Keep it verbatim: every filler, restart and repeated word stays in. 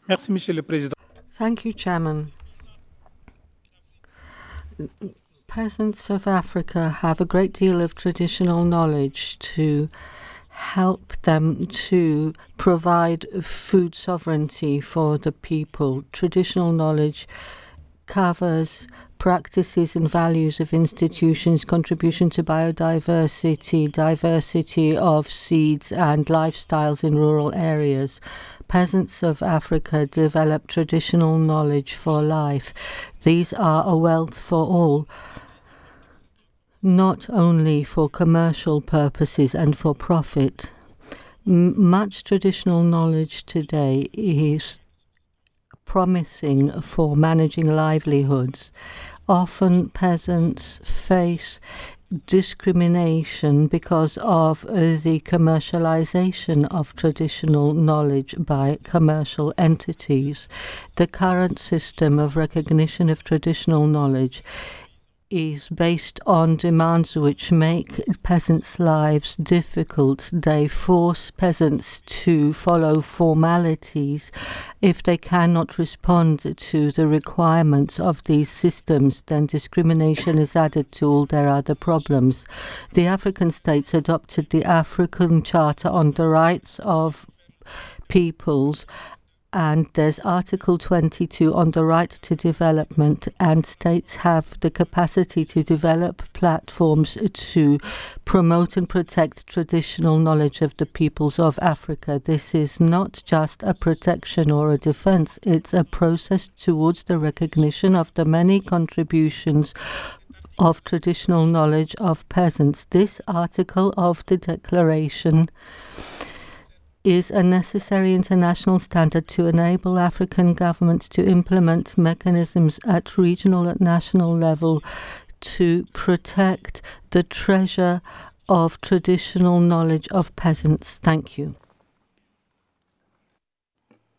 Merci, Monsieur le Président. Thank you, Chairman. Peasants of Africa have a great deal of traditional knowledge to help them to provide food sovereignty for the people. Traditional knowledge covers practices and values of institutions, contribution to biodiversity, diversity of seeds and lifestyles in rural areas. Peasants of Africa develop traditional knowledge for life. These are a wealth for all, not only for commercial purposes and for profit. M- much traditional knowledge today is promising for managing livelihoods. Often peasants face discrimination because of uh, the commercialization of traditional knowledge by commercial entities. The current system of recognition of traditional knowledge is based on demands which make peasants' lives difficult. They force peasants to follow formalities. If they cannot respond to the requirements of these systems, then discrimination is added to all their other problems. The African states adopted the African Charter on the Rights of Peoples, and there's Article twenty-two on the right to development, and states have the capacity to develop platforms to promote and protect traditional knowledge of the peoples of Africa. This is not just a protection or a defense, it's a process towards the recognition of the many contributions of traditional knowledge of peasants. This article of the declaration is a necessary international standard to enable African governments to implement mechanisms at regional and national level to protect the treasure of traditional knowledge of peasants. Thank you.